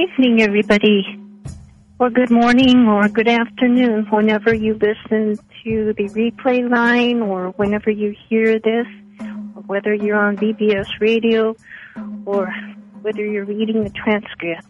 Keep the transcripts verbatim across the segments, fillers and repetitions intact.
evening, everybody, or good morning, or good afternoon, whenever you listen to the replay line, or whenever you hear this, or whether you're on B B S Radio, or whether you're reading the transcript.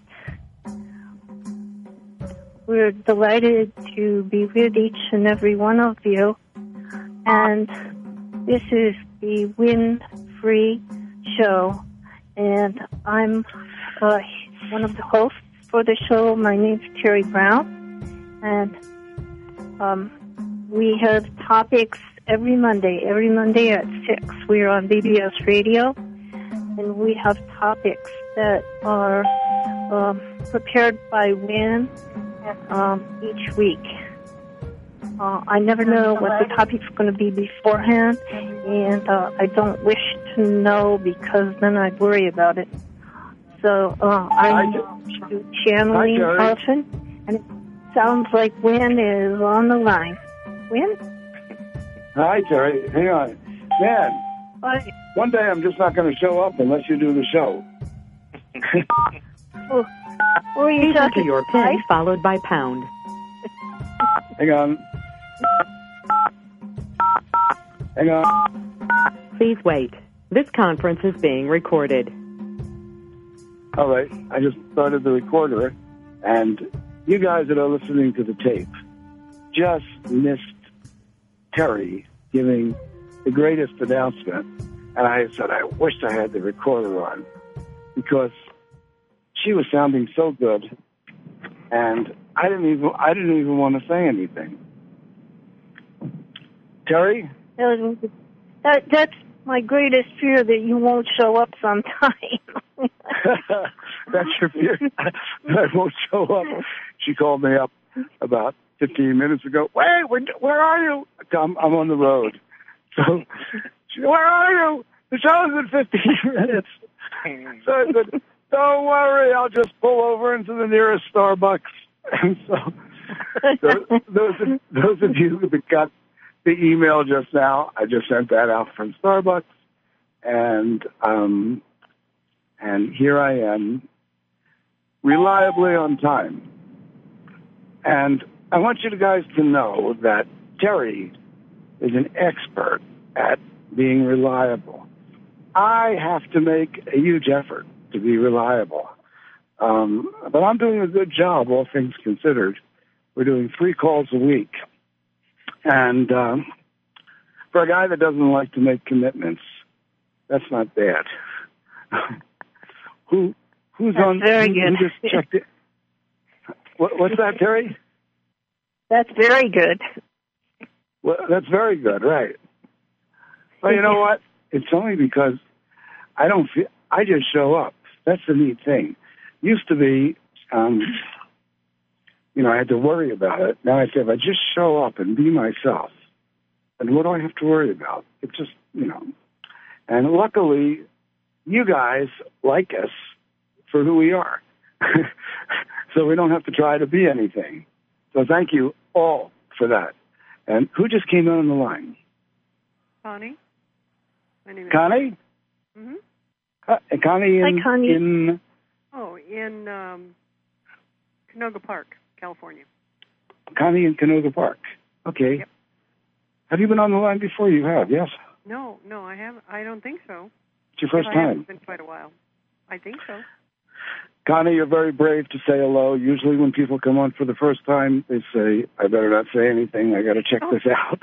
We're delighted to be with each and every one of you, and this is the Win Free Show, and I'm uh, one of the hosts for the show. My name's Terry Brown, and um, we have topics every Monday, every Monday at six. We're on B B S Radio, and we have topics that are um, prepared by Win um, each week. Uh, I never know what the topic's going to be beforehand, and uh, I don't wish to know because then I'd worry about it. So uh, I'm to channeling often, and it sounds like Win is on the line. Win? Hi, Terry. Hang on. Man, Hi. One day I'm just not going to show up unless you do the show. Oh, who are you Enter talking your to? PIN followed by pound. Hang on. Hang on. Please wait. This conference is being recorded. All right. I just started the recorder, and you guys that are listening to the tape just missed Terry giving the greatest announcement. And I said, I wished I had the recorder on because she was sounding so good, and I didn't even I didn't even want to say anything. Terry? That, that's my greatest fear, that you won't show up sometime. That's your fear? I won't show up. She called me up about fifteen minutes ago. Wait, where, where are you? I'm, I'm on the road. So, she said, where are you? The show's in fifteen minutes. So I said, don't worry, I'll just pull over into the nearest Starbucks. And so, those, those, of, those of you that got the email just now, I just sent that out from Starbucks. And, um, and here I am, reliably on time. And I want you guys to know that Terry is an expert at being reliable. I have to make a huge effort to be reliable. Um, but I'm doing a good job, all things considered. We're doing three calls a week. And um, for a guy that doesn't like to make commitments, that's not bad. Who Who's that's on? Very who, good. who just checked it? What, what's that, Terry? That's very good. Well, that's very good, right? Well, you know what? It's only because I don't feel. I just show up. That's the neat thing. Used to be, um, you know, I had to worry about it. Now I say, if I just show up and be myself, then what do I have to worry about? It's just, you know. And luckily, you guys like us for who we are. So we don't have to try to be anything. So thank you all for that. And who just came on the line? Connie. My name is Connie? Mm-hmm. Uh, Connie in, Hi, Connie. in Oh, in um, Canoga Park, California. Connie in Canoga Park. Okay. Yep. Have you been on the line before? You have, yes? No, no, I haven't. I don't think so. It's your first If I time. haven't, it's been quite a while. I think so. Connie, you're very brave to say hello. Usually when people come on for the first time, they say, I better not say anything. I got to check Oh. this out.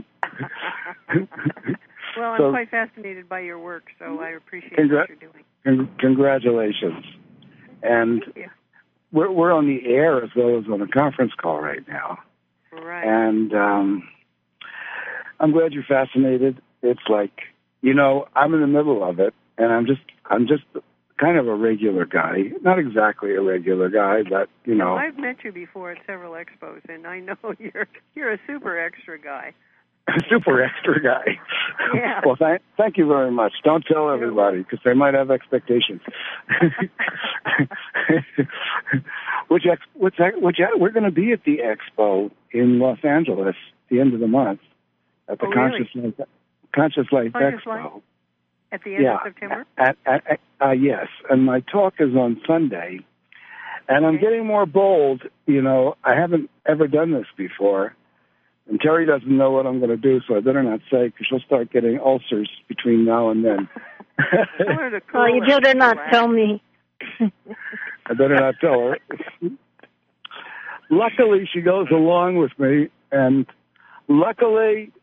Well, I'm So- quite fascinated by your work, so I appreciate Congra- what you're doing. Con- congratulations. And Thank you. we're, we're on the air as well as on a conference call right now. Right. And um, I'm glad you're fascinated. It's like, you know, I'm in the middle of it, and I'm just, I'm just kind of a regular guy. Not exactly a regular guy, but, you know. Well, I've met you before at several expos, and I know you're you're a super extra guy. Super extra guy. Yeah. Well, thank, thank you very much. Don't tell everybody because they might have expectations. which ex, which, which we're going to be at the expo in Los Angeles at the end of the month at the Oh, Conscious really? Life, Conscious Life Conscious Expo. Life? At the end Yeah. of September? At, at, at, uh, yes, and my talk is on Sunday, And I'm getting more bold. You know, I haven't ever done this before. And Terry doesn't know what I'm going to do, so I better not say, because she'll start getting ulcers between now and then. Well, you better not tell me. I better not tell her. Luckily, she goes along with me, and luckily,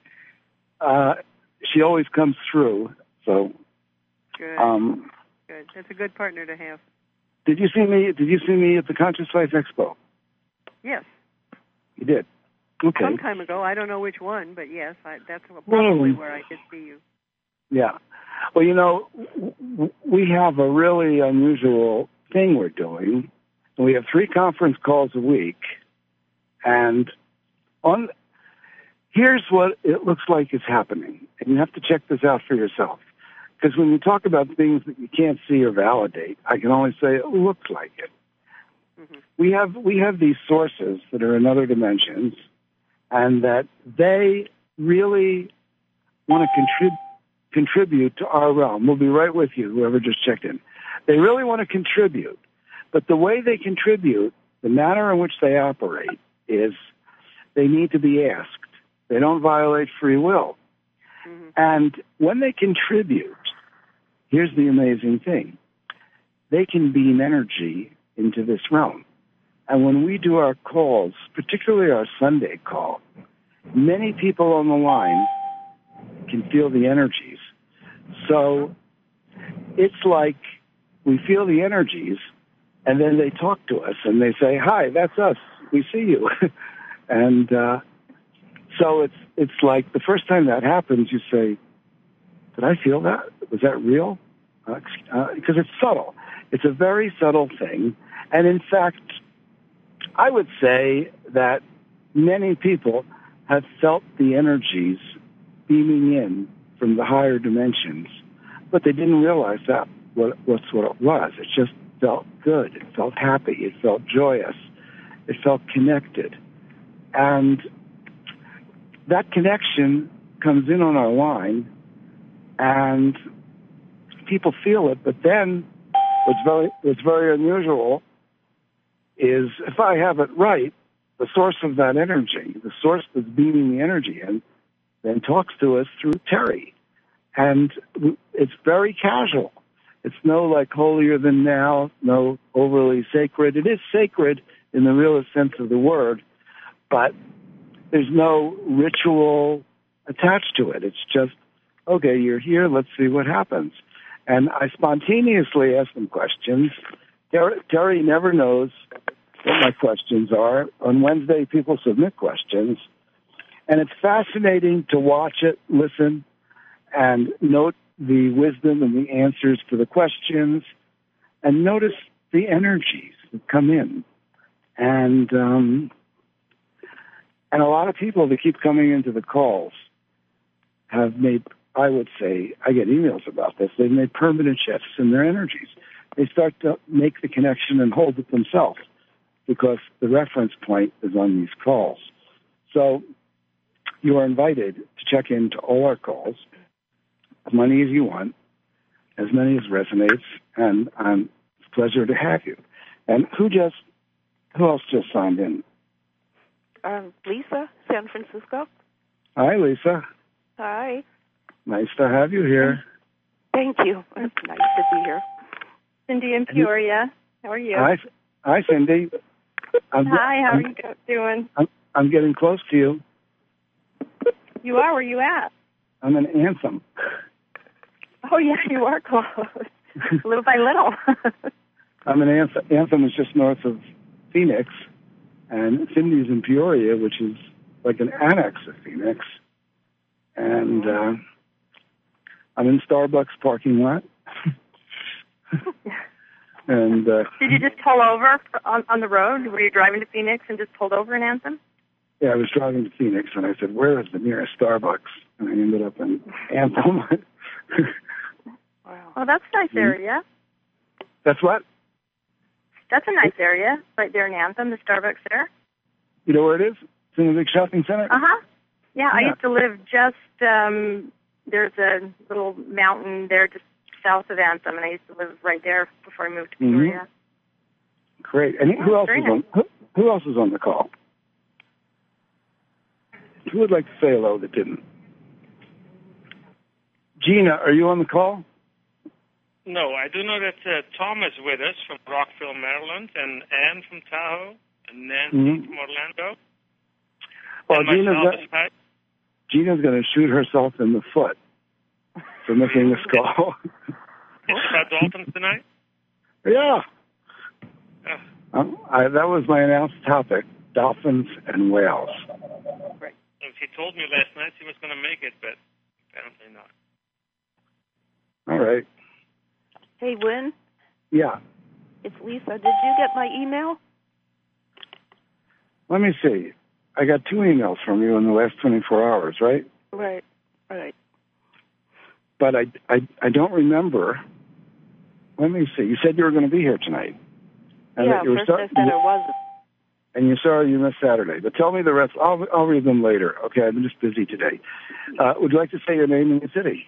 uh, she always comes through. So, good. Um, good. That's a good partner to have. Did you see me? Did you see me at the Conscious Life Expo? Yes. You did. Okay. Some time ago. I don't know which one, but yes, I, that's probably where I did see you. Yeah. Well, you know, w- we have a really unusual thing we're doing. We have three conference calls a week, and on here's what it looks like is happening. And you have to check this out for yourself. Because when you talk about things that you can't see or validate, I can only say it looks like it. Mm-hmm. We have we have these sources that are in other dimensions, and that they really want to contribute contribute to our realm. We'll be right with you, whoever just checked in. They really want to contribute, but the way they contribute, the manner in which they operate, is they need to be asked. They don't violate free will. Mm-hmm. And when they contribute, here's the amazing thing. They can beam energy into this realm. And when we do our calls, particularly our Sunday call, many people on the line can feel the energies. So it's like we feel the energies, and then they talk to us, and they say, hi, that's us. We see you. and uh, so it's it's like the first time that happens, you say, did I feel that? Was that real? Uh, uh, because it's subtle. It's a very subtle thing. And in fact, I would say that many people have felt the energies beaming in from the higher dimensions, but they didn't realize that what, what's what it was. It just felt good. It felt happy. It felt joyous. It felt connected. And that connection comes in on our line, and people feel it. But then what's very, what's very unusual is, if I have it right, the source of that energy, the source that's beaming the energy in, then talks to us through Terry. And it's very casual. It's no like holier than thou, no overly sacred. It is sacred in the realest sense of the word, but there's no ritual attached to it. It's just, okay, you're here, let's see what happens. And I spontaneously ask them questions. Terry, Terry never knows what my questions are. On Wednesday, people submit questions. And it's fascinating to watch it, listen, and note the wisdom and the answers to the questions, and notice the energies that come in. And um, and a lot of people that keep coming into the calls have made, I would say, I get emails about this, they've made permanent shifts in their energies. They start to make the connection and hold it themselves because the reference point is on these calls. So you are invited to check into all our calls, as many as you want, as many as resonates, and um, it's a pleasure to have you. And who just, who else just signed in? Um, Lisa, San Francisco. Hi, Lisa. Hi. Nice to have you here. Thank you. It's nice to be here. Cindy in Peoria. How are you? Hi, hi, Cindy. I'm, Hi, how I'm, are you doing? I'm, I'm getting close to you. You are? Where you at? I'm in Anthem. Oh, yeah, you are close. Little by little. I'm in Anthem. Anthem is just north of Phoenix, and Cindy's in Peoria, which is like an annex of Phoenix. And uh, I'm in Starbucks parking lot. and uh, Did you just pull over on, on the road? Were you driving to Phoenix and just pulled over in Anthem? Yeah, I was driving to Phoenix, and I said, where is the nearest Starbucks? And I ended up in Anthem. Wow. Well, that's a nice area. That's what? That's a nice area, right there in Anthem, the Starbucks there. You know where it is? It's in a big shopping center? Uh-huh. Yeah, yeah, I used to live just, um, there's a little mountain there just south of Anthem, and I used to live right there before I moved to Peoria. Great. And who else is on? Who, who else is on the call? Who would like to say hello that didn't? Gina, are you on the call? No, I do know that uh, Tom is with us from Rockville, Maryland, and Ann from Tahoe, and Nancy mm-hmm. from Orlando. Well, and Gina's, myself got, Gina's going to shoot herself in the foot for missing this call. It's about dolphins tonight? Yeah. Oh. Um, I, that was my announced topic, dolphins and whales. Right. He told me last night he was going to make it, but apparently not. All right. Hey, Wynn? Yeah. It's Lisa. Did you get my email? Let me see. I got two emails from you in the last twenty-four hours, right? Right, right. But I, I, I don't remember. Let me see. You said you were going to be here tonight. And yeah, that you were first start- I said I wasn't. And you're sorry you missed Saturday. But tell me the rest. I'll, I'll read them later. Okay, I'm just busy today. Uh, would you like to say your name and your city?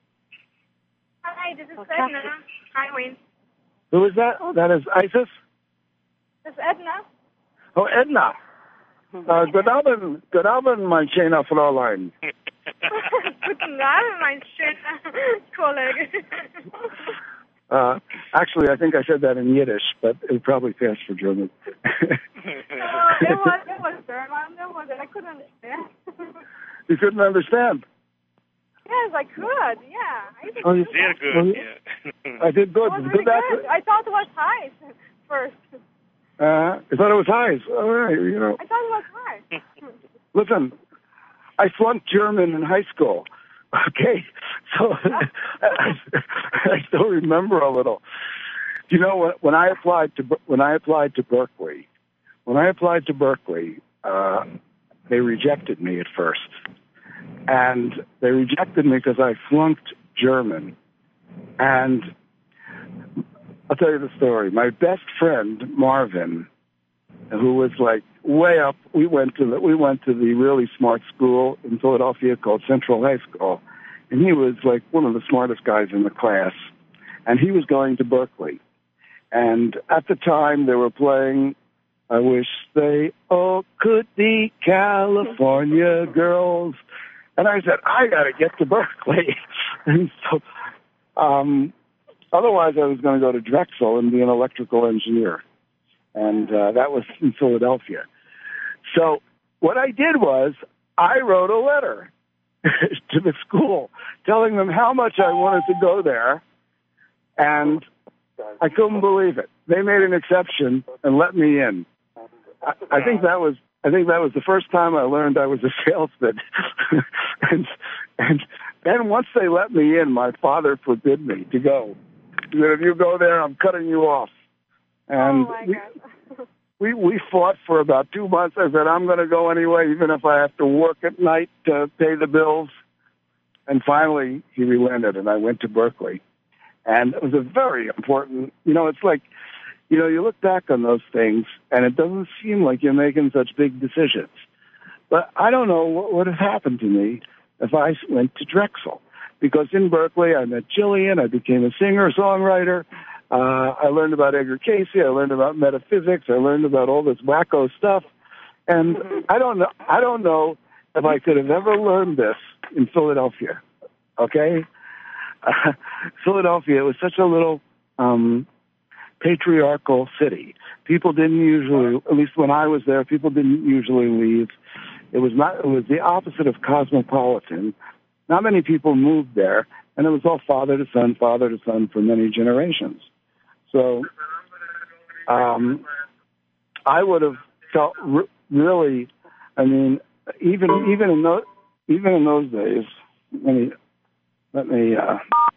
Hi, this is Okay. Edna. Hi, Wayne. Who is that? That is Isis? This is Edna. Oh, Edna. Uh, good Abend, good Abend, mein schöner Fräulein. Guten Abend, mein schöner Kollege. Uh, actually, I think I said that in Yiddish, but it probably passed for German. No, it was, it was German. It was, I couldn't understand. You couldn't understand? Yes, I could, yeah. I did Oh, you, Sehr good, well, yeah. I did good. It was Did really that good. I thought it was high first. Uh, I thought it was highs. All right, you know. I thought it was high. Listen, I flunked German in high school. Okay, so I, I still remember a little. You know, when, when I applied to when I applied to Berkeley, when I applied to Berkeley, uh, they rejected me at first, and they rejected me because I flunked German. And I'll tell you the story. My best friend Marvin, who was like way up, we went to the, we went to the really smart school in Philadelphia called Central High School, and he was like one of the smartest guys in the class, and he was going to Berkeley. And at the time, they were playing "I Wish They All Could Be California Girls," and I said, "I got to get to Berkeley," and so. Um, Otherwise, I was going to go to Drexel and be an electrical engineer, and uh, that was in Philadelphia. So what I did was I wrote a letter to the school telling them how much I wanted to go there, and I couldn't believe it. They made an exception and let me in. I, I think that was I think that was the first time I learned I was a salesman, and and then once they let me in, my father forbid me to go. That if you go there, I'm cutting you off. And oh my we, God. we we fought for about two months. I said, I'm going to go anyway, even if I have to work at night to pay the bills. And finally, he relented, and I went to Berkeley. And it was a very important, you know, it's like, you know, you look back on those things, and it doesn't seem like you're making such big decisions. But I don't know what would have happened to me if I went to Drexel. Because in Berkeley, I met Jillian. I became a singer-songwriter. Uh, I learned about Edgar Cayce. I learned about metaphysics. I learned about all this wacko stuff. And I don't know. I don't know if I could have ever learned this in Philadelphia. Okay, uh, Philadelphia was such a little um, patriarchal city. People didn't usually, at least when I was there, people didn't usually leave. It was not. It was the opposite of cosmopolitan. Not many people moved there, and it was all father to son, father to son for many generations. So um, I would have felt re- really, I mean, even even in those even in those days. Let me let me. Uh,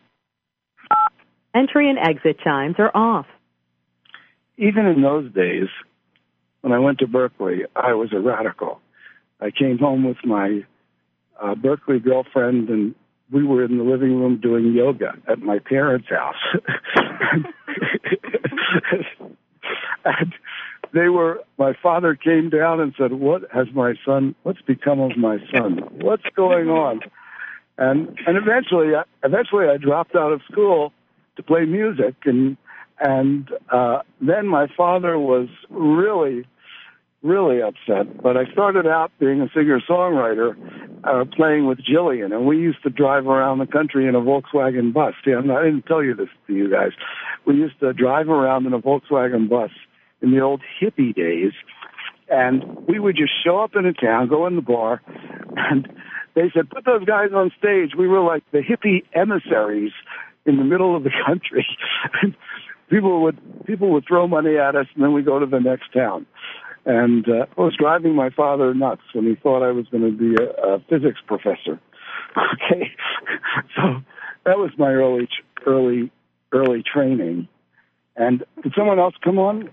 Entry and exit chimes are off. even in those days, when I went to Berkeley, I was a radical. I came home with my Uh, Berkeley girlfriend, and we were in the living room doing yoga at my parents' house. And they were, my father came down and said, what has my son, what's become of my son? What's going on? And, and eventually, I, eventually I dropped out of school to play music, and And uh, then my father was really, really upset. But I started out being a singer-songwriter, uh, playing with Jillian, and we used to drive around the country in a Volkswagen bus. See, I'm not, I didn't tell you this to you guys. We used to drive around in a Volkswagen bus in the old hippie days, and we would just show up in a town, go in the bar, and they said, put those guys on stage. We were like the hippie emissaries in the middle of the country. people would people would throw money at us, and then we go to the next town. And uh, it was driving my father nuts when he thought I was going to be a, a physics professor. Okay, so that was my early, early, early training. And did someone else come on?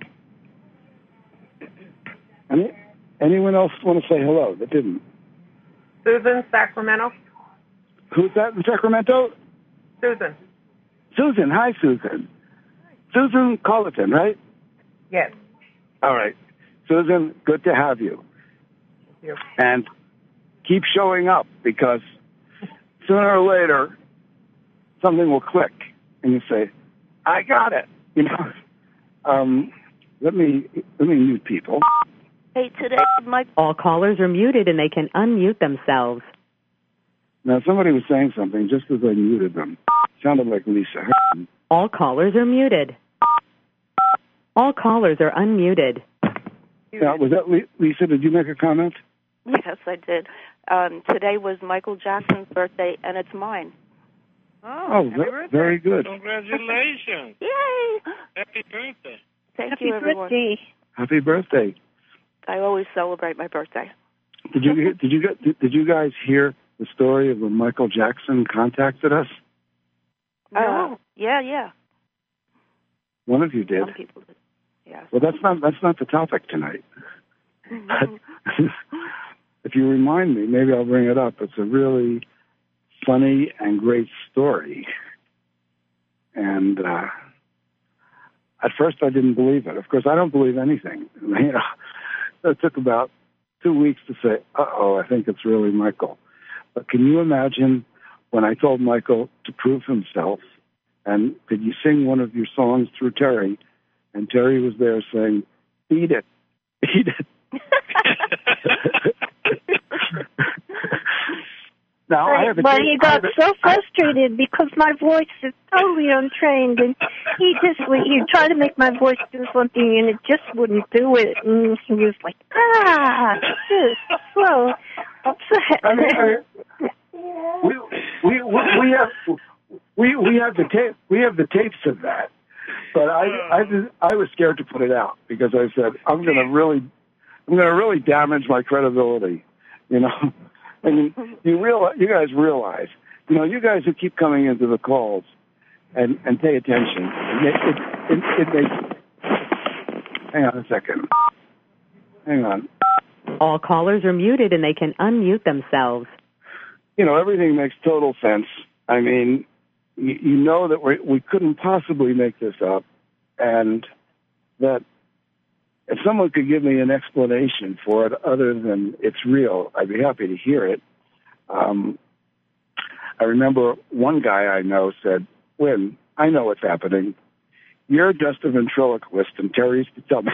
Any, anyone else want to say hello that didn't? Susan, Sacramento. Who's that in Sacramento? Susan. Susan. Hi, Susan. Susan Colleton, right? Yes. All right. Susan, good to have you. Thank you. And keep showing up, because sooner or later something will click and you say, I got it. You know. Um, let me let me mute people. Hey, today, Mike. All callers are muted and they can unmute themselves. Now, somebody was saying something just as I muted them. Sounded like Lisa. All callers are muted. All callers are unmuted. Now, was that Lisa? Did you make a comment? Yes, I did. Um, today was Michael Jackson's birthday, and it's mine. Oh, oh happy ve- birthday. very good. Congratulations. Yay! Happy birthday. Thank Happy you, everyone. birthday. Happy birthday. I always celebrate my birthday. Did you hear, did you get, did, did you guys hear the story of when Michael Jackson contacted us? No. Uh, yeah, yeah. One of you did. Some people did. Yeah. Well, that's not that's not the topic tonight. Mm-hmm. If you remind me, maybe I'll bring it up. It's a really funny and great story. And uh, at first I didn't believe it. Of course, I don't believe anything. You know, it took about two weeks to say, uh-oh, I think it's really Michael. But can you imagine when I told Michael to prove himself, and could you sing one of your songs through Terry? And Terry was there saying, eat it, eat it. Now, I have a but tape, he got so frustrated because my voice is totally untrained, and he just he tried to make my voice do something, and it just wouldn't do it. And he was like, ah, just so upset. I mean, I mean, we, we we we have we we have the tape we have the tapes of that, but I I just, I was scared to put it out because I said I'm going to really I'm going to really damage my credibility, you know. I mean, you realize, you guys realize, you know, you guys who keep coming into the calls and, and pay attention, it, it, it, it makes, hang on a second. Hang on. All callers are muted and they can unmute themselves. You know, everything makes total sense. I mean, you, you know that we we couldn't possibly make this up, and that if someone could give me an explanation for it other than it's real, I'd be happy to hear it. Um, I remember one guy I know said, Wynn, I know what's happening. You're just a ventriloquist and Terry's the dummy.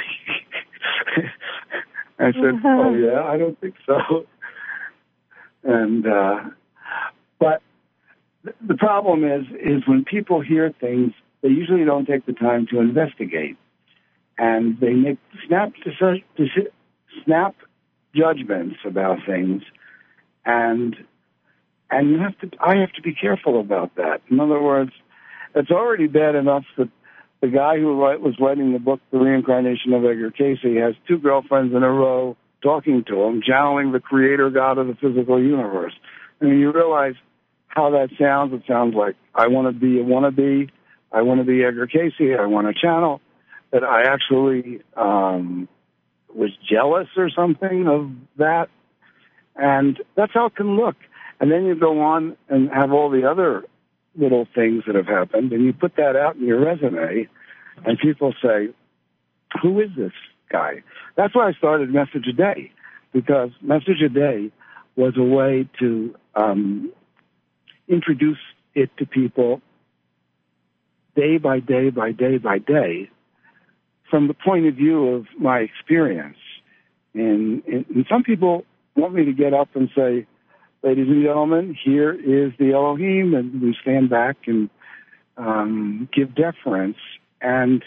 I said, oh, yeah, I don't think so. And, uh, but the problem is, is when people hear things, they usually don't take the time to investigate. And they make snap snap judgments about things, and and you have to. I have to be careful about that. In other words, it's already bad enough that the guy who write, was writing the book, The Reincarnation of Edgar Cayce, has two girlfriends in a row talking to him, channeling the creator God of the physical universe. I mean, you realize how that sounds. It sounds like I want to be a wannabe. I want to be Edgar Cayce. I want to channel. That I actually um, was jealous or something of that. And that's how it can look. And then you go on and have all the other little things that have happened, and you put that out in your resume, and people say, who is this guy? That's why I started Message a Day, because Message a Day was a way to um, introduce it to people day by day by day by day from the point of view of my experience. And, and, and some people want me to get up and say, ladies and gentlemen, here is the Elohim, and we stand back and um, give deference. And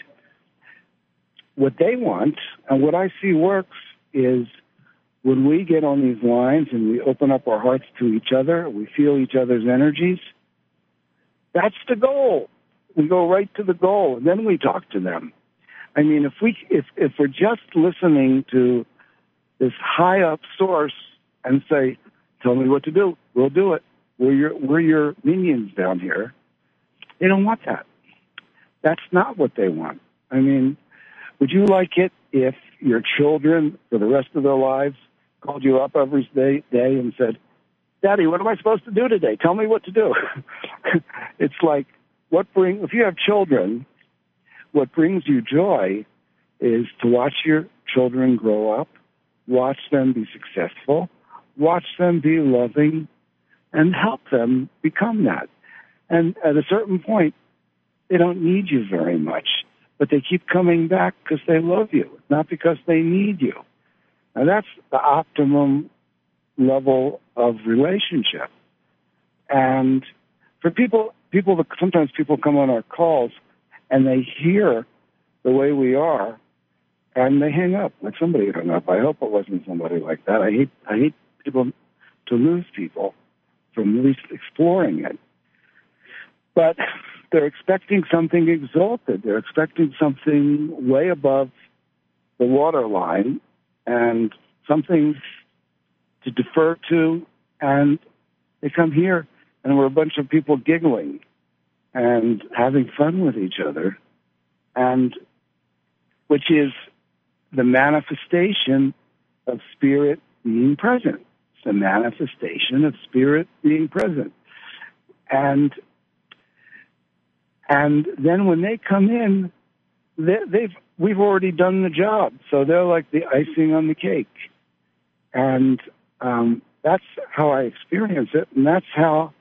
what they want, and what I see works, is when we get on these lines and we open up our hearts to each other, we feel each other's energies, that's the goal. We go right to the goal, and then we talk to them. I mean, if we if if we're just listening to this high up source and say, "Tell me what to do, we'll do it. We're your we're your minions down here," they don't want that. That's not what they want. I mean, would you like it if your children, for the rest of their lives, called you up every day, day and said, "Daddy, what am I supposed to do today? Tell me what to do." It's like, what bring if you have children, what brings you joy is to watch your children grow up, watch them be successful, watch them be loving, and help them become that. And at a certain point, they don't need you very much, but they keep coming back because they love you, not because they need you. Now, that's the optimum level of relationship. And for people, people, sometimes people come on our calls and they hear the way we are and they hang up, like somebody hung up. I hope it wasn't somebody like that. I hate, I hate people to lose people from at least exploring it. But they're expecting something exalted. They're expecting something way above the waterline and something to defer to, and they come here and we're a bunch of people giggling and having fun with each other, and which is the manifestation of spirit being present. It's the manifestation of spirit being present. And and then when they come in, they, they've we've already done the job, so they're like the icing on the cake. And um, that's how I experience it, and that's how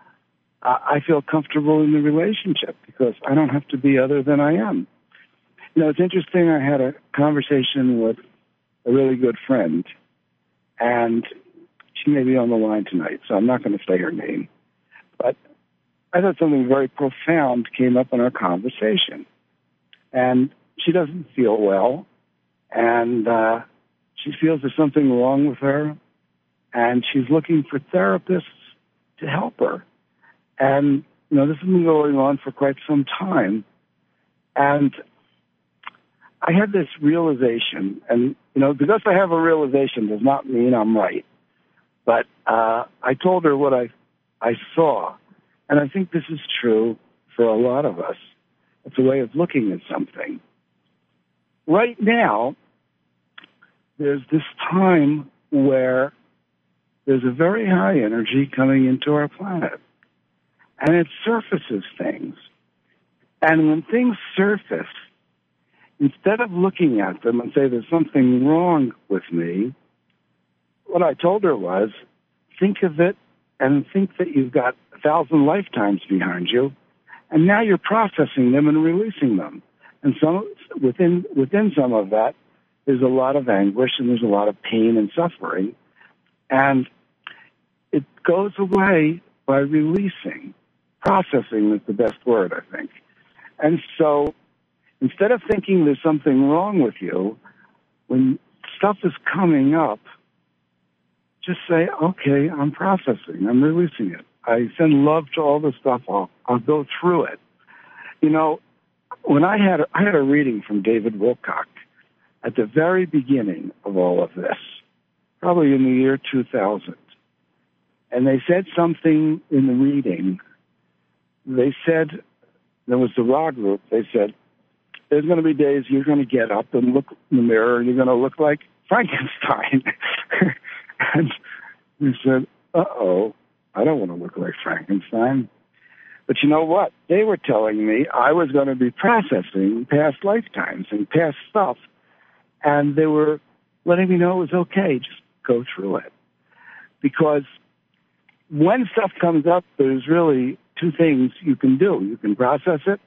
I feel comfortable in the relationship, because I don't have to be other than I am. You know, it's interesting. I had a conversation with a really good friend, and she may be on the line tonight, so I'm not going to say her name. But I thought something very profound came up in our conversation. And she doesn't feel well, and uh, she feels there's something wrong with her, and she's looking for therapists to help her. And, you know, this has been going on for quite some time. And I had this realization, and, you know, because I have a realization does not mean I'm right. But uh, I told her what I, I saw, and I think this is true for a lot of us. It's a way of looking at something. Right now, there's this time where there's a very high energy coming into our planet, and it surfaces things. And when things surface, instead of looking at them and say there's something wrong with me, what I told her was, think of it and think that you've got a thousand lifetimes behind you, and now you're processing them and releasing them. And some within within some of that, there's a lot of anguish and there's a lot of pain and suffering. And it goes away by releasing. Processing is the best word, I think. And so instead of thinking there's something wrong with you, when stuff is coming up, just say, okay, I'm processing, I'm releasing it. I send love to all the stuff. I'll, I'll go through it. You know, when I had, a, I had a reading from David Wilcock at the very beginning of all of this, probably in the year two thousand. And they said something in the reading. They said, there was the Ra group, they said, there's going to be days you're going to get up and look in the mirror and you're going to look like Frankenstein. And we said, uh-oh, I don't want to look like Frankenstein. But you know what? They were telling me I was going to be processing past lifetimes and past stuff. And they were letting me know it was okay, just go through it. Because when stuff comes up, there's really two things you can do. You can process it,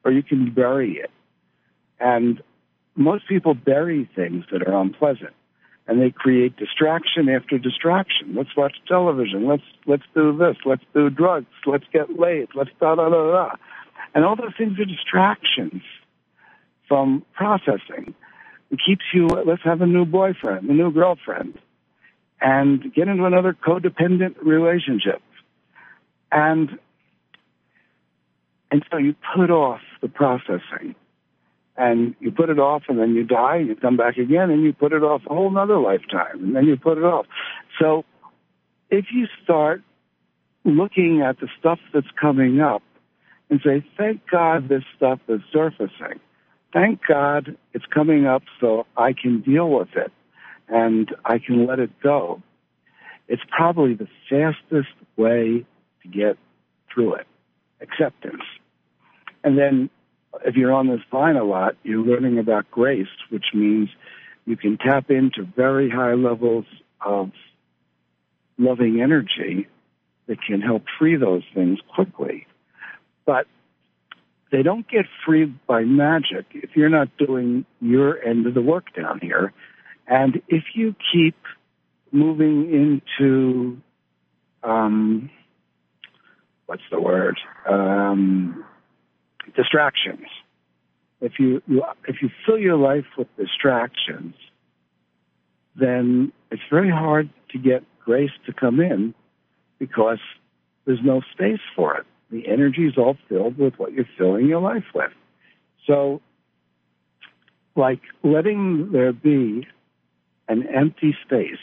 or you can bury it. And most people bury things that are unpleasant, and they create distraction after distraction. Let's watch television. Let's let's do this. Let's do drugs. Let's get laid. Let's da da da da. And all those things are distractions from processing. It keeps you. Let's have a new boyfriend, a new girlfriend, and get into another codependent relationship. And and so you put off the processing. And you put it off, and then you die, and you come back again, and you put it off a whole nother lifetime, and then you put it off. So if you start looking at the stuff that's coming up and say, thank God this stuff is surfacing. Thank God it's coming up so I can deal with it, and I can let it go. It's probably the fastest way to get through it, acceptance. And then if you're on this line a lot, you're learning about grace, which means you can tap into very high levels of loving energy that can help free those things quickly. But they don't get freed by magic if you're not doing your end of the work down here. And if you keep moving into, um, what's the word? Um, distractions. If you, you if you fill your life with distractions, then it's very hard to get grace to come in because there's no space for it. The energy is all filled with what you're filling your life with. So, like letting there be an empty space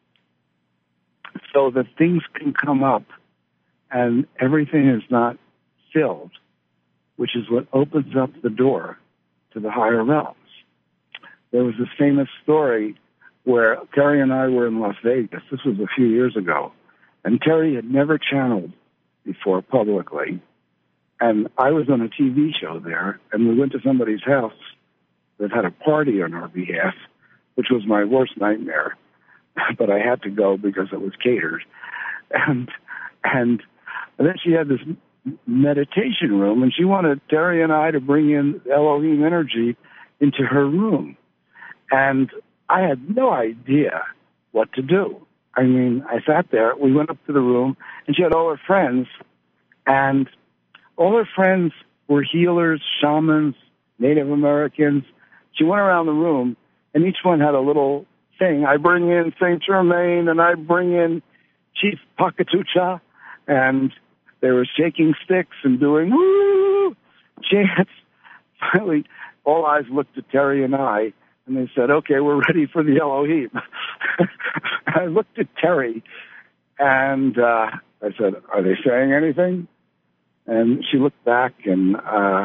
so that things can come up and everything is not filled, which is what opens up the door to the higher realms. There was this famous story where Terry and I were in Las Vegas. This was a few years ago. And Terry had never channeled before publicly. And I was on a T V show there, and we went to somebody's house that had a party on our behalf, which was my worst nightmare. But I had to go because it was catered. And, and, and then she had this meditation room, and she wanted Terry and I to bring in Elohim energy into her room. And I had no idea what to do. I mean, I sat there, we went up to the room, and she had all her friends, and all her friends were healers, shamans, Native Americans. She went around the room, and each one had a little thing. I bring in Saint Germain, and I bring in Chief Pakatucha, and they were shaking sticks and doing woo chants. Finally, all eyes looked at Terry and I, and they said, okay, we're ready for the Elohim. I looked at Terry, and uh, I said, are they saying anything? And she looked back, and uh,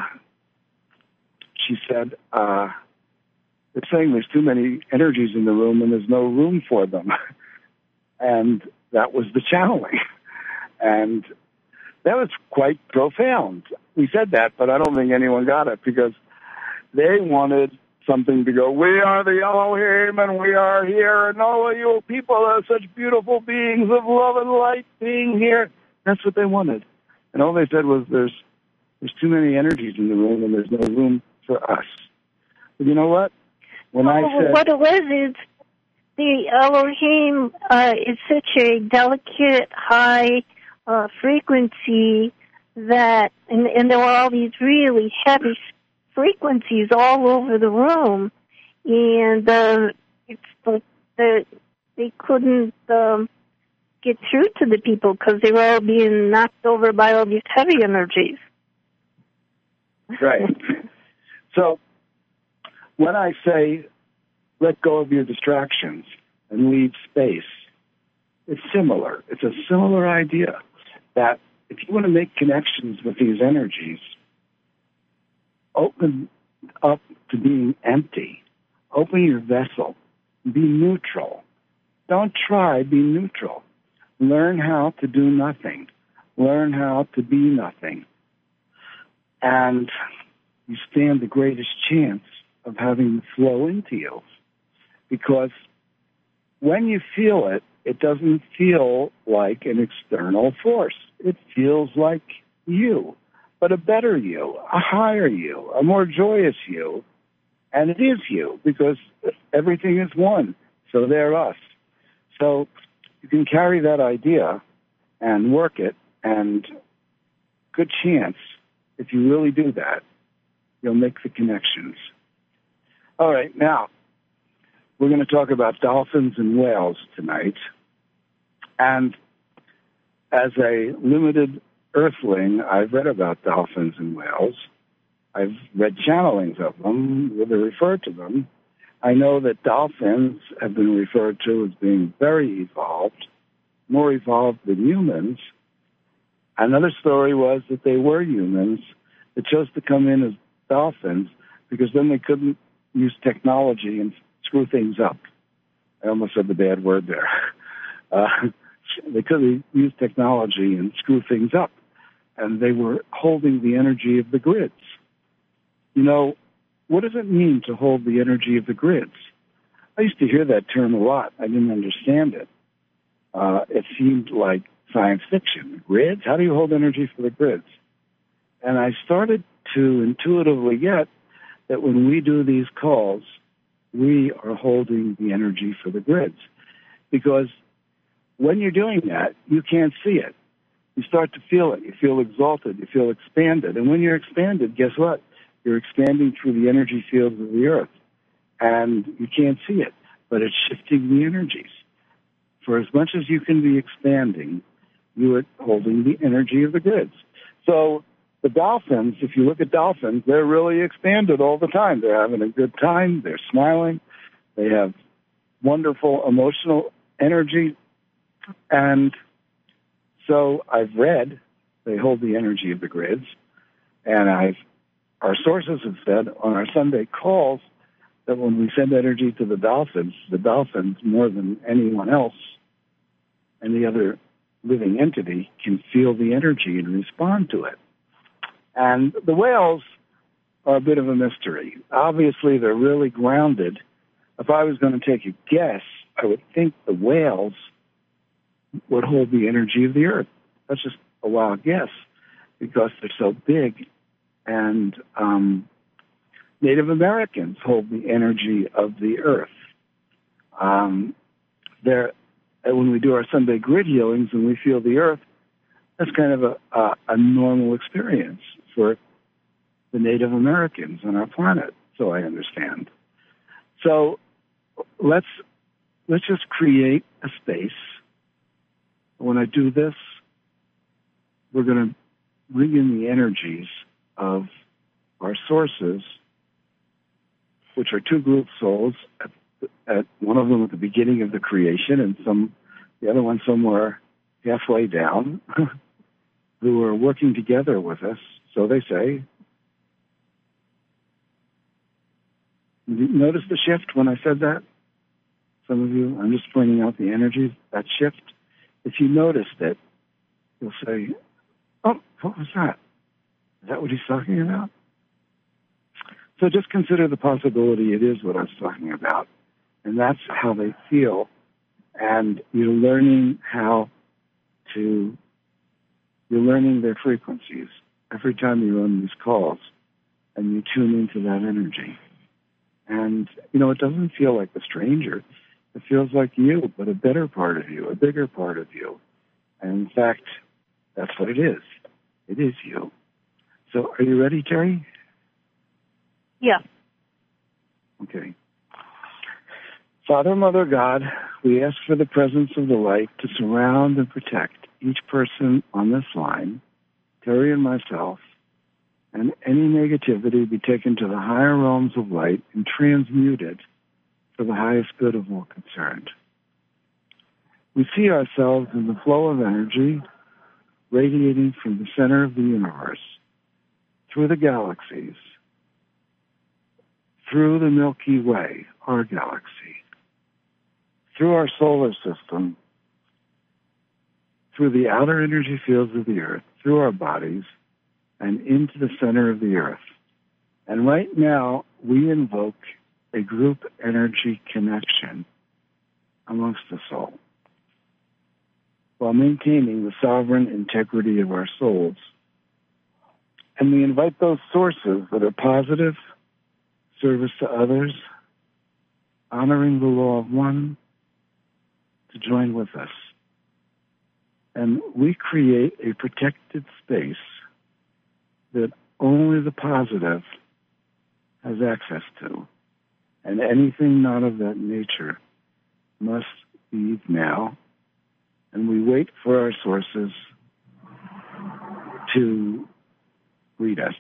she said, uh, they're saying there's too many energies in the room, and there's no room for them. And that was the channeling. And that was quite profound. We said that, but I don't think anyone got it because they wanted something to go, we are the Elohim, and we are here, and all of you people are such beautiful beings of love and light being here. That's what they wanted. And all they said was, there's there's too many energies in the room, and there's no room for us. But you know what? When well, I said... What it was is the Elohim uh, is such a delicate, high uh, frequency that, and, and there were all these really heavy frequencies all over the room, and uh, it's like the, they couldn't um, get through to the people because they were all being knocked over by all these heavy energies. Right. So when I say let go of your distractions and leave space, it's similar. It's a similar idea that if you want to make connections with these energies, open up to being empty. Open your vessel. Be neutral. Don't try, be neutral. Learn how to do nothing. Learn how to be nothing. And you stand the greatest chance of having it flow into you. Because when you feel it, it doesn't feel like an external force. It feels like you. but a better you, a higher you, a more joyous you. And it is you, because everything is one. So they're us. So you can carry that idea and work it, and good chance, if you really do that, you'll make the connections. All right, now, we're going to talk about dolphins and whales tonight. And as a limited earthling, I've read about dolphins and whales. I've read channelings of them, where they refer to them. I know that dolphins have been referred to as being very evolved, more evolved than humans. Another story was that they were humans that chose to come in as dolphins because then they couldn't use technology and screw things up. I almost said the bad word there. Uh, they couldn't use technology and screw things up. And they were holding the energy of the grids. You know, what does it mean to hold the energy of the grids? I used to hear that term a lot. I didn't understand it. Uh, it seemed like science fiction. Grids? How do you hold energy for the grids? And I started to intuitively get that when we do these calls, we are holding the energy for the grids. Because when you're doing that, you can't see it. You start to feel it. You feel exalted. You feel expanded. And when you're expanded, guess what? You're expanding through the energy fields of the earth. And you can't see it, but it's shifting the energies. For as much as you can be expanding, you are holding the energy of the grids. So the dolphins, if you look at dolphins, they're really expanded all the time. They're having a good time. They're smiling. They have wonderful emotional energy. And so I've read they hold the energy of the grids. And I've our sources have said on our Sunday calls that when we send energy to the dolphins, the dolphins, more than anyone else, any other living entity, can feel the energy and respond to it. And the whales are a bit of a mystery. Obviously, they're really grounded. If I was going to take a guess, I would think the whales would hold the energy of the earth. That's just a wild guess because they're so big. And um, Native Americans hold the energy of the earth. Um, they're, when we do our Sunday grid healings and we feel the earth, that's kind of a, a, a normal experience for the Native Americans on our planet, so I understand. So let's let's just create a space. When I do this, we're going to bring in the energies of our sources, which are two group souls, at, at one of them at the beginning of the creation and some the other one somewhere halfway down, who are working together with us, so they say. Notice the shift when I said that? Some of you, I'm just pointing out the energies, that shift. If you noticed it, you'll say, oh, what was that? Is that what he's talking about? So just consider the possibility it is what I was talking about. And that's how they feel. And you're learning how to, you're learning their frequencies every time you run these calls and you tune into that energy. And, you know, it doesn't feel like a stranger. It feels like you, but a better part of you, a bigger part of you. And in fact, that's what it is. It is you. So are you ready, Terry? Yeah. Okay. Father, Mother, God, we ask for the presence of the light to surround and protect each person on this line, Terry and myself, and any negativity be taken to the higher realms of light and transmuted for the highest good of all concerned. We see ourselves in the flow of energy radiating from the center of the universe, through the galaxies, through the Milky Way, our galaxy, through our solar system, through the outer energy fields of the earth, through our bodies, and into the center of the earth. And right now, we invoke a group energy connection amongst us all, while maintaining the sovereign integrity of our souls. And we invite those sources that are positive, service to others, honoring the law of one, to join with us. And we create a protected space that only the positive has access to. And anything not of that nature must leave now. And we wait for our sources to greet us.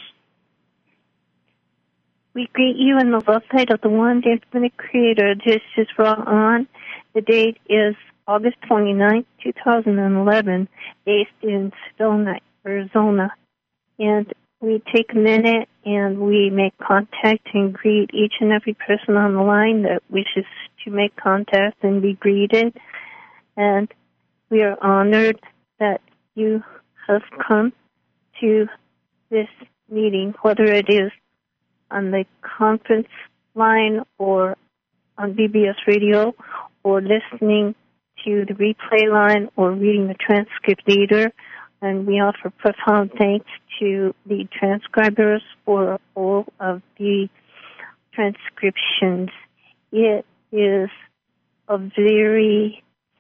We greet you in the love light of the one, the infinite creator. This is Ra On. The date is August twenty-ninth, two thousand eleven, based in Sedona, Arizona. And we take a minute and we make contact and greet each and every person on the line that wishes to make contact and be greeted. And we are honored that you have come to this meeting, whether it is on the conference line or on B B S radio or listening to the replay line or reading the transcript later. And we offer profound thanks to the transcribers for all of the transcriptions. It is a very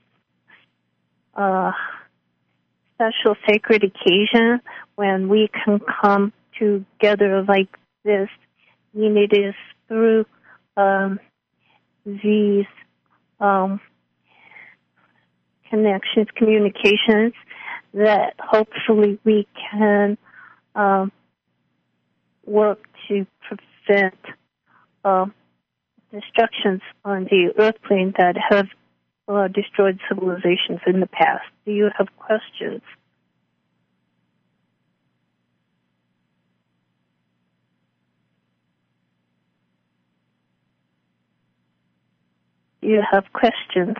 uh, special sacred occasion when we can come together like this. And it is through um, these um, connections, communications, that hopefully we can um, work to prevent uh, destructions on the earth plane that have uh, destroyed civilizations in the past. Do you have questions? Do you have questions?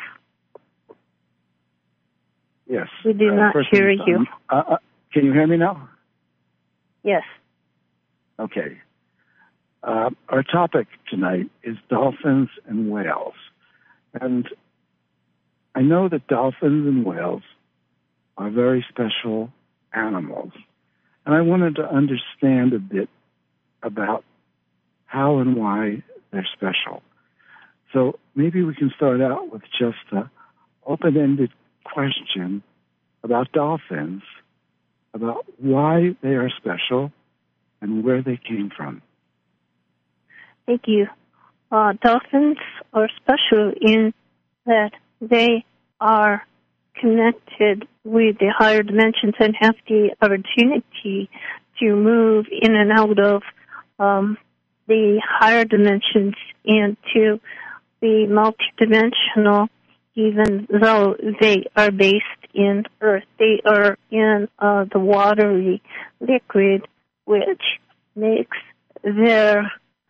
Yes. We do uh, not hear um, you. Uh, uh, can you hear me now? Yes. Okay. Uh, our topic tonight is dolphins and whales. And I know that dolphins and whales are very special animals. And I wanted to understand a bit about how and why they're special. So maybe we can start out with just an open-ended question about dolphins, about why they are special and where they came from. Thank you. Uh, dolphins are special in that they are connected with the higher dimensions and have the opportunity to move in and out of um, the higher dimensions and to be multidimensional, even though they are based in Earth. They are in uh, the watery liquid, which makes their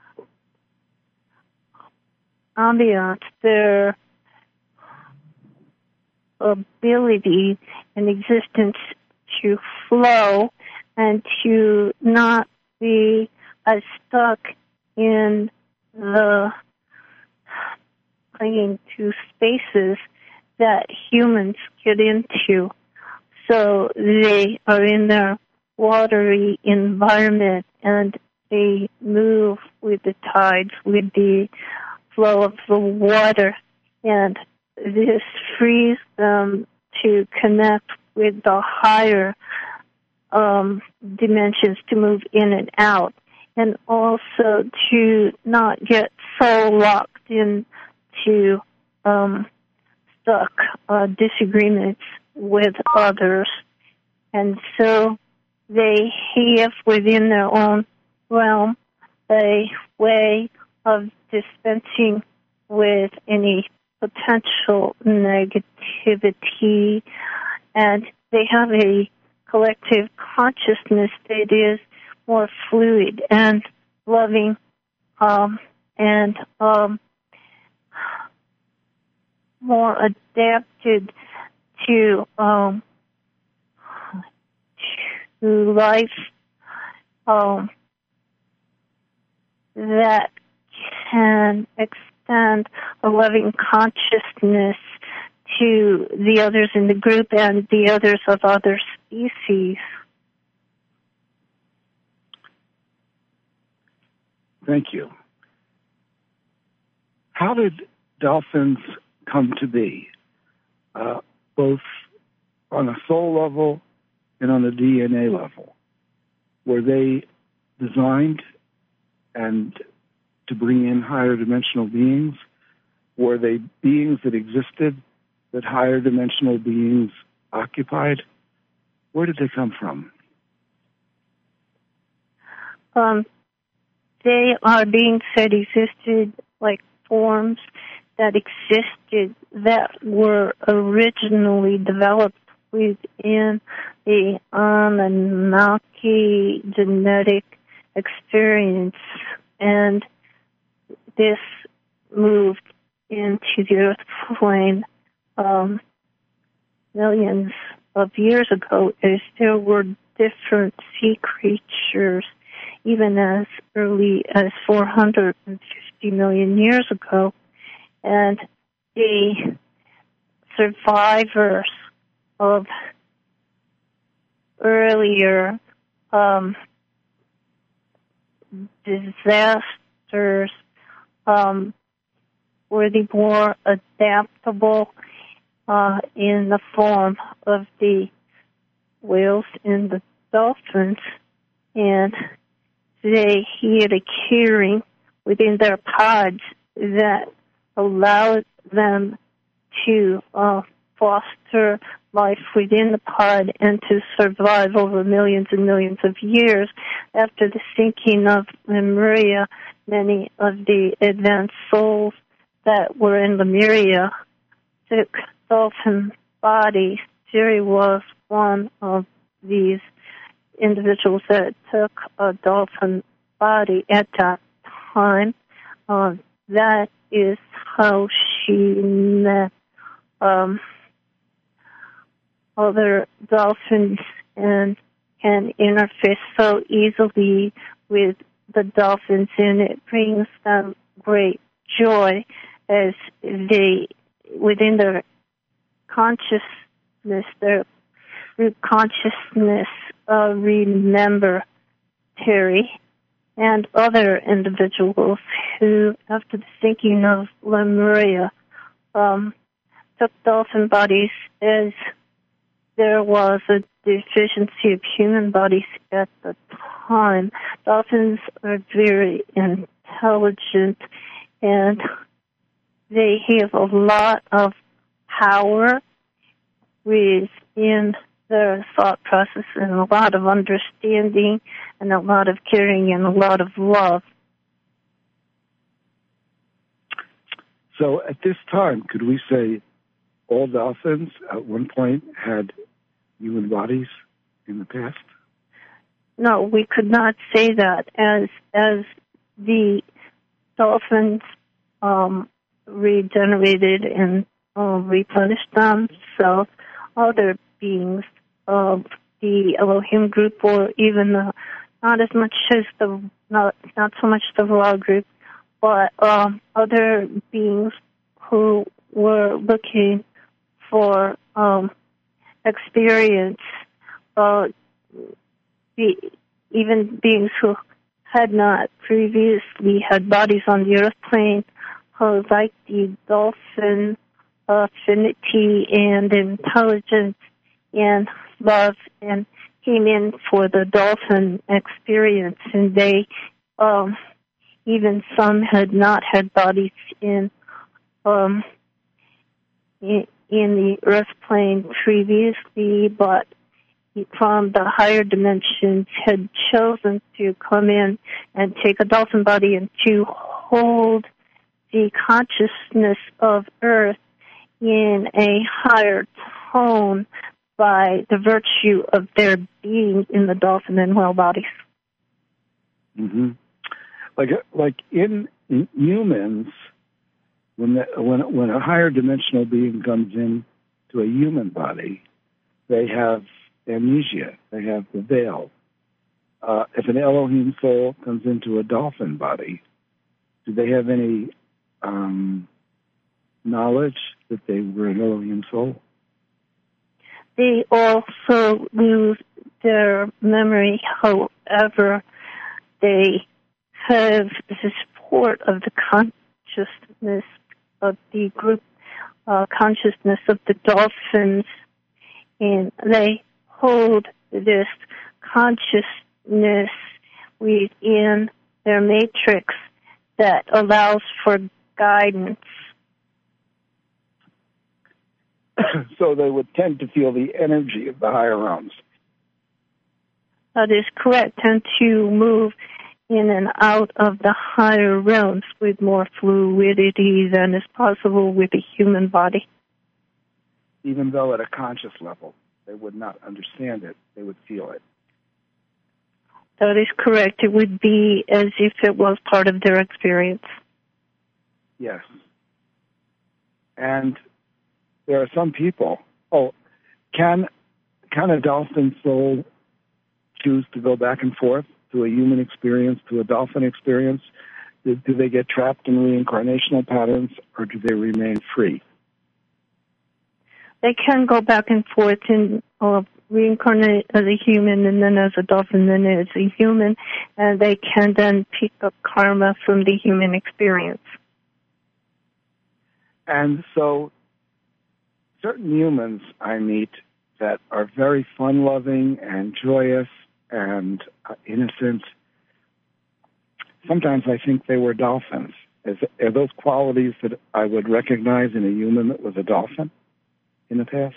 ambiance, their ability and existence to flow and to not be as stuck in the clinging to spaces that humans get into. So they are in their watery environment and they move with the tides, with the flow of the water, and this frees them to connect with the higher um, dimensions, to move in and out, and also to not get so locked into um, stuck uh, disagreements with others. And so they have within their own realm a way of dispensing with any potential negativity, and they have a collective consciousness that is more fluid and loving um, and um, more adapted to um, to life um, that can extend a loving consciousness to the others in the group and the others of other species. Thank you. How did dolphins come to be, uh, both on a soul level and on a D N A level? Were they designed and to bring in higher dimensional beings? Were they beings that existed that higher dimensional beings occupied? Where did they come from? Um, they are beings that existed, like forms that existed that were originally developed within the Anunnaki genetic experience, and this moved into the earth plane um, millions of years ago, as there were different sea creatures even as early as four hundred fifty million years ago. And the survivors of earlier um, disasters um, were the more adaptable uh, in the form of the whales and the dolphins, and they had a curing within their pods that allowed them to uh, foster life within the pod and to survive over millions and millions of years. After the sinking of Lemuria, many of the advanced souls that were in Lemuria took dolphin bodies. Siri was one of these individuals that took a dolphin body at that time. Uh, that is how she met um, other dolphins and can interface so easily with the dolphins, and it brings them great joy as they, within their consciousness, their group consciousness, uh, remember Terry and other individuals who, after the sinking of Lemuria, um, took dolphin bodies, as there was a deficiency of human bodies at the time. Dolphins are very intelligent, and they have a lot of power within their thought process, and a lot of understanding, and a lot of caring, and a lot of love. So at this time, could we say all dolphins at one point had human bodies in the past? No, we could not say that. As as the dolphins um, regenerated and uh, replenished themselves, other beings of the Elohim group, or even the, not as much as the not not so much the Ra group, but um, other beings who were looking for um, experience, uh, the, even beings who had not previously had bodies on the earth plane, who like the dolphin affinity and intelligence and love, and came in for the dolphin experience, and they um, even some had not had bodies in um, in, in the earth plane previously, but from the higher dimensions had chosen to come in and take a dolphin body and to hold the consciousness of earth in a higher tone by the virtue of their being in the dolphin and whale bodies. Mm-hmm. Like like in, in humans, when the, when when a higher dimensional being comes in to a human body, they have amnesia. They have the veil. Uh, if an Elohim soul comes into a dolphin body, do they have any um, knowledge that they were an Elohim soul? They also lose their memory. However, they have the support of the consciousness of the group uh, consciousness of the dolphins, and they hold this consciousness within their matrix that allows for guidance. So they would tend to feel the energy of the higher realms. That is correct, tend to move in and out of the higher realms with more fluidity than is possible with a human body. Even though at a conscious level they would not understand it, they would feel it. That is correct. It would be as if it was part of their experience. Yes. And there are some people, oh, can can a dolphin soul choose to go back and forth to a human experience, to a dolphin experience? Do, do they get trapped in reincarnational patterns, or do they remain free? They can go back and forth and uh, reincarnate as a human and then as a dolphin, then as a human, and they can then pick up karma from the human experience. And so certain humans I meet that are very fun-loving and joyous and uh, innocent, sometimes I think they were dolphins. Is, are those qualities that I would recognize in a human that was a dolphin in the past?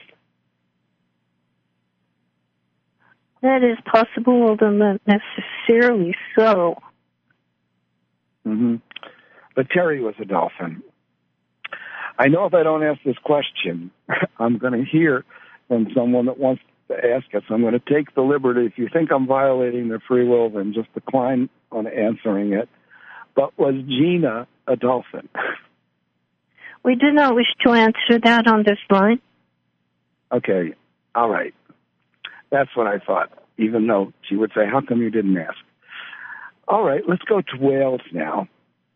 That is possible, although not necessarily so. Mm-hmm. But Terry was a dolphin. I know if I don't ask this question, I'm going to hear from someone that wants to ask us. I'm going to take the liberty. If you think I'm violating their free will, then just decline on answering it. But was Gina a dolphin? We do not wish to answer that on this line. Okay, all right. That's what I thought, even though she would say, how come you didn't ask? All right, let's go to whales now.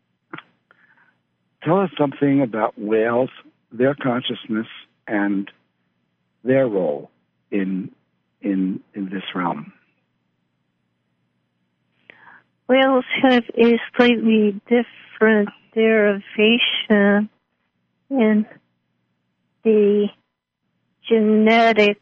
Tell us something about whales, their consciousness, and their role in in in this realm. Whales have a slightly different derivation in the genetic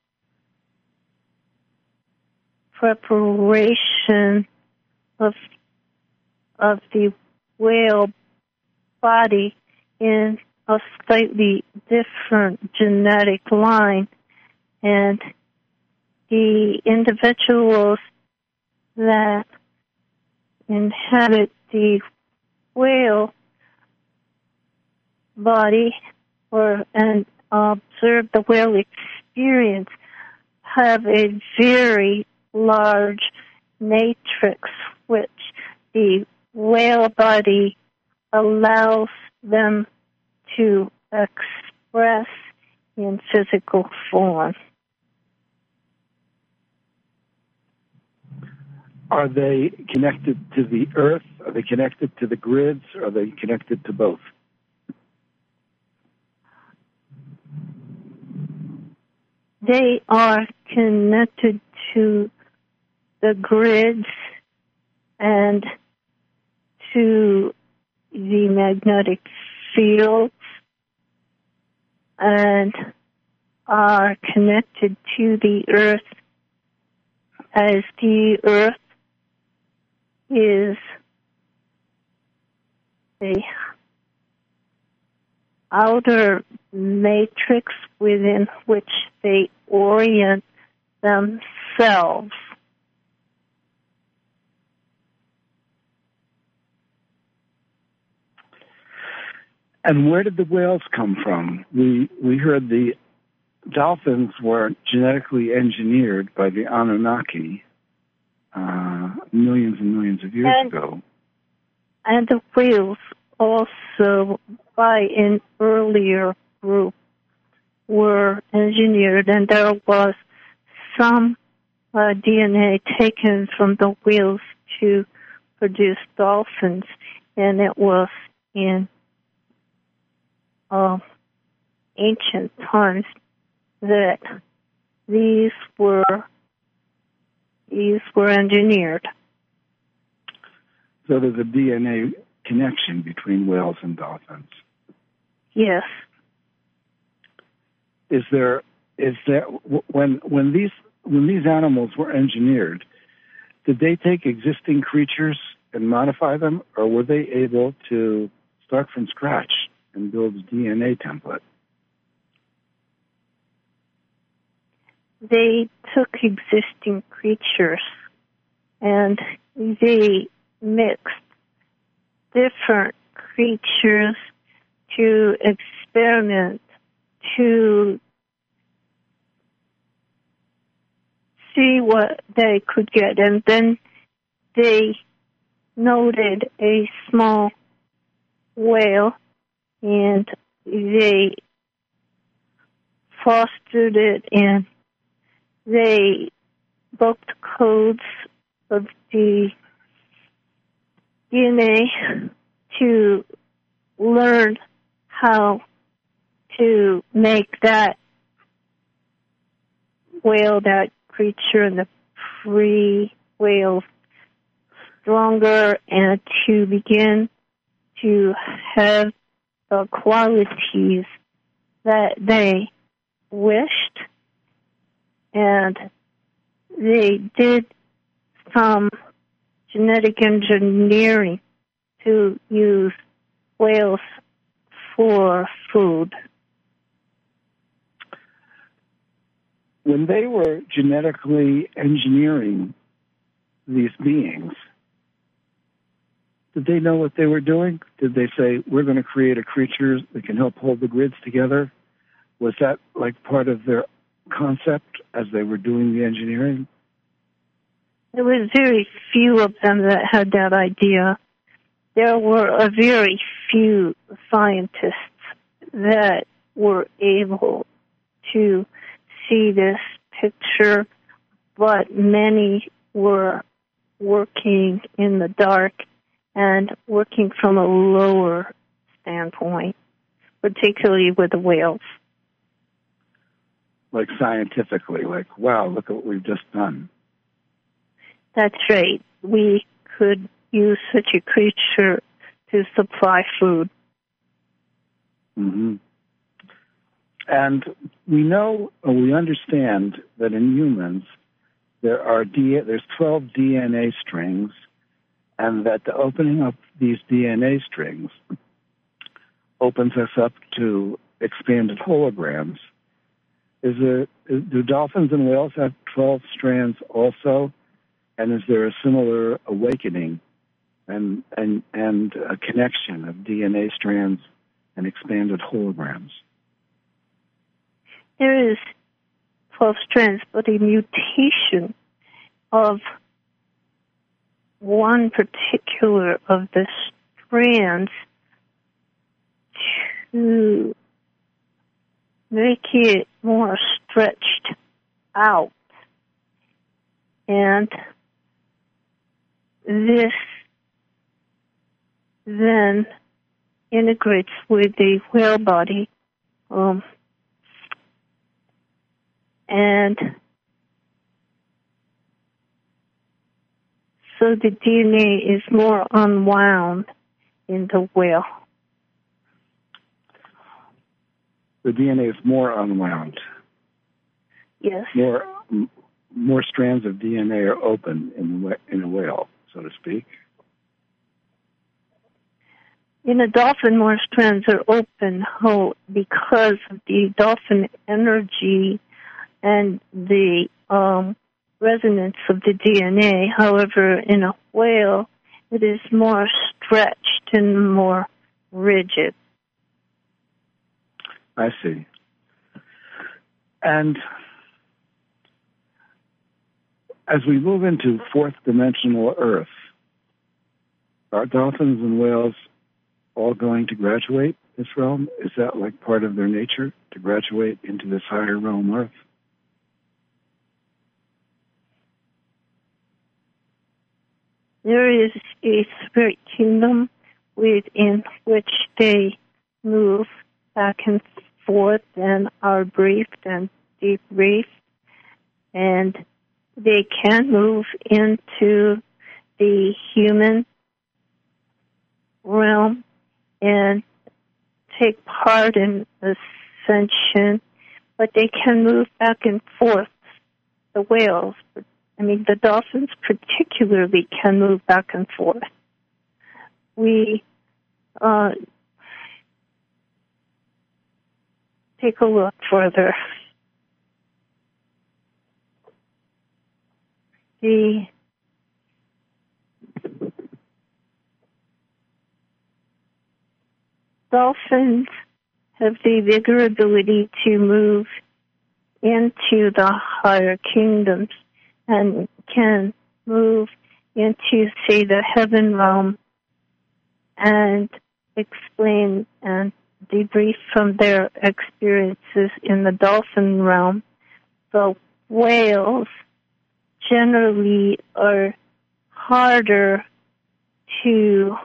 preparation of of the whale body in a slightly different genetic line, and the individuals that inhabit the whale body or and observe the whale experience have a very large matrix which the whale body allows them to express in physical form. Are they connected to the earth? Are they connected to the grids? Are they connected to both? They are connected to the grids and to the magnetic fields and are connected to the earth as the earth is a outer matrix within which they orient themselves. And where did the whales come from? We we heard the dolphins were genetically engineered by the Anunnaki uh, millions and millions of years and, ago. And the whales also, by an earlier group, were engineered, and there was some uh, D N A taken from the whales to produce dolphins, and it was in uh, ancient times that these were these were engineered. So there's a D N A connection between whales and dolphins. Yes. Is there is there when when these when these animals were engineered, did they take existing creatures and modify them, or were they able to start from scratch and build a D N A template? They took existing creatures and they mixed different creatures to experiment, to see what they could get. And then they noted a small whale and they fostered it and they broke the codes of the D N A to learn how to make that whale, that creature in the free whale stronger and to begin to have the qualities that they wished. And they did some genetic engineering to use whales for food. When they were genetically engineering these beings, did they know what they were doing? Did they say, we're going to create a creature that can help hold the grids together? Was that like part of their concept as they were doing the engineering? There was very few of them that had that idea. There were a very few scientists that were able to see this picture, but many were working in the dark and working from a lower standpoint, particularly with the whales. Like scientifically, like, wow, look at what we've just done. That's right. We could use such a creature to supply food. Mm-hmm. And we know, or we understand that in humans, there are D- there's twelve D N A strings, and that the opening up these D N A strings opens us up to expanded holograms. Is there, is, do dolphins and whales have twelve strands also? And is there a similar awakening and and and a connection of D N A strands and expanded holograms? There is twelve strands, but a mutation of one particular of the strands to make it more stretched out. And this then integrates with the whale body, um, and so the D N A is more unwound in the whale. The D N A is more unwound. Yes. More more strands of D N A are open in in a whale, so to speak. In a dolphin, more strands are open oh, because of the dolphin energy and the um, resonance of the D N A. However, in a whale, it is more stretched and more rigid. I see. And as we move into fourth dimensional Earth, are dolphins and whales all going to graduate this realm? Is that like part of their nature, to graduate into this higher realm Earth? There is a spirit kingdom within which they move back and forth and are briefed and debriefed, and they can move into the human realm and take part in ascension, but they can move back and forth. The whales, I mean, the dolphins particularly can move back and forth. We uh, take a look further. The dolphins have the vigor ability to move into the higher kingdoms and can move into, say, the heaven realm and explain and debrief from their experiences in the dolphin realm. The whales generally are harder to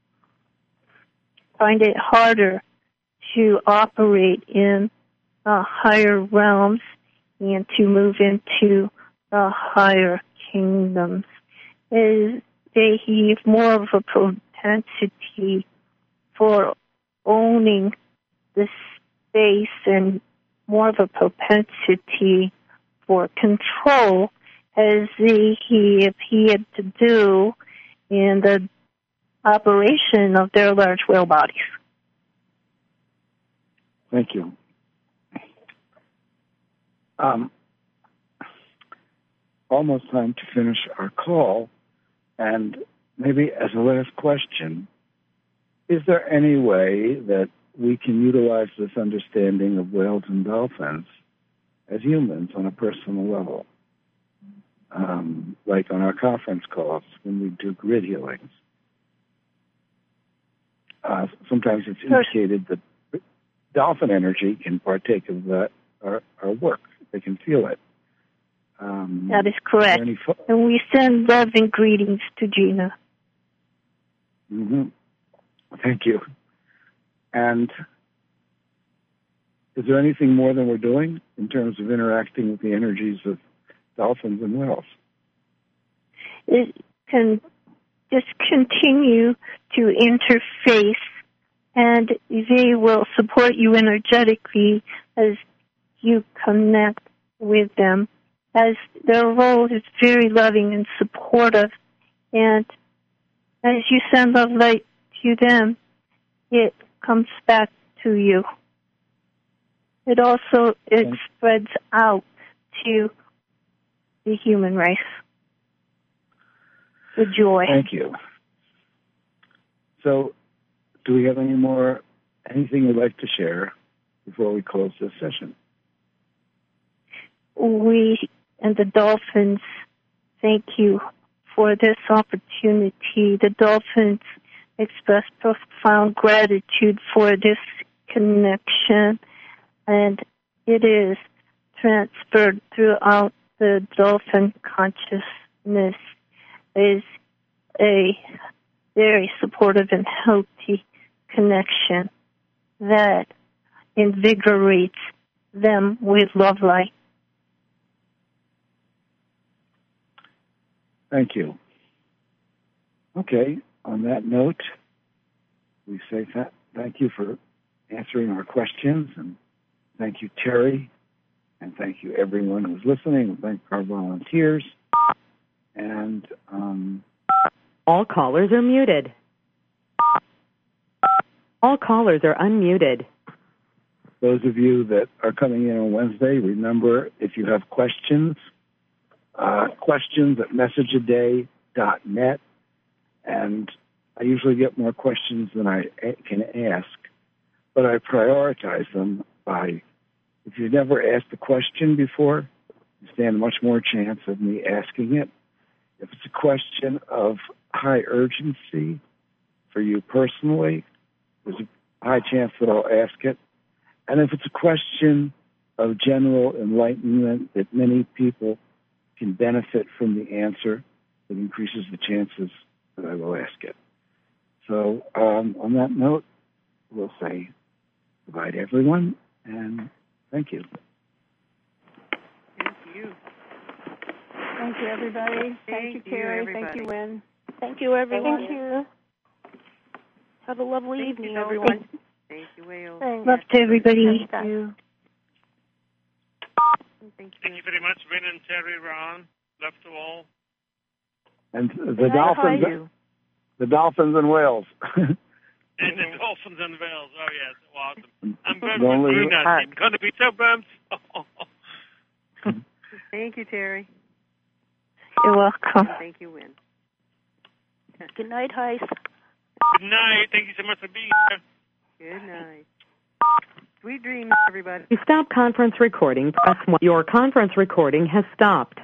find it harder to operate in uh, higher realms and to move into the higher kingdoms. Is they have more of a propensity for owning the space and more of a propensity for control as they appear to do in the operation of their large whale bodies. Thank you. Um, almost time to finish our call, and maybe as a last question, is there any way that we can utilize this understanding of whales and dolphins as humans on a personal level? Um, like on our conference calls when we do grid healings. Uh, sometimes it's indicated that dolphin energy can partake of that, our, our work. They can feel it. Um, that is correct. Is fo- and we send love and greetings to Gina. Mm-hmm. Thank you. And is there anything more than we're doing in terms of interacting with the energies of dolphins and whales? It can just continue to interface, and they will support you energetically as you connect with them, as their role is very loving and supportive. And as you send love light to them, it comes back to you. It also it spreads out to the human race. The joy. Thank you. So, do we have any more, anything you'd like to share before we close this session? We and the dolphins, thank you for this opportunity. The dolphins express profound gratitude for this connection, and it is transferred throughout the dolphin consciousness. Is a very supportive and healthy connection that invigorates them with love light. Thank you. Okay, on that note, we say that, thank you for answering our questions, and thank you, Terry, and thank you, everyone who's listening, and thank our volunteers. And um, all callers are muted. All callers are unmuted. Those of you that are coming in on Wednesday, remember, if you have questions, uh, questions at message a day dot net. And I usually get more questions than I can ask, but I prioritize them by, if you've never asked a question before, you stand much more chance of me asking it. If it's a question of high urgency for you personally, there's a high chance that I'll ask it. And if it's a question of general enlightenment that many people can benefit from the answer, it increases the chances that I will ask it. So um, on that note, we'll say goodbye to everyone, and thank you. Thank you. Thank you, everybody. Thank, Thank you, you, Carrie. everybody. Thank you, Wynn. Thank you, everyone. Thank you. Have a lovely Thank evening, you, everyone. Thank you, Wales. Love to everybody. Thank you. Thank you very much, Win and Terry, Ron. Love to all. And the Dolphins, you. the Dolphins and Wales. And the Dolphins and Wales. Oh, yes. Awesome. I'm bummed Don't with leave Bruna. it. I'm going to be so bummed. Thank you, Terry. You're welcome. Thank you, Win. Good night, Heis. Good night. Thank you so much for being here. Good night. Sweet dreams, everybody. To stop conference recording, press one. Your conference recording has stopped.